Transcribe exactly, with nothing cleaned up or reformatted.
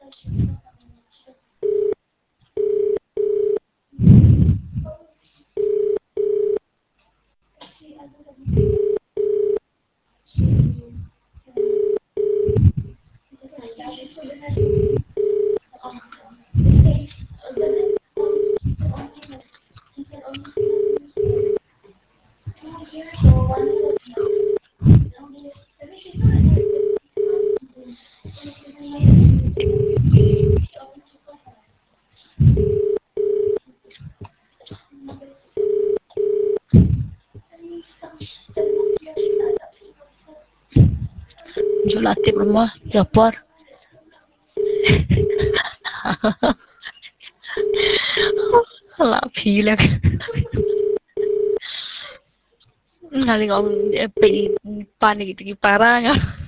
Julatip rumah Japar. Lạ phí là ngaling ông bị panik di parang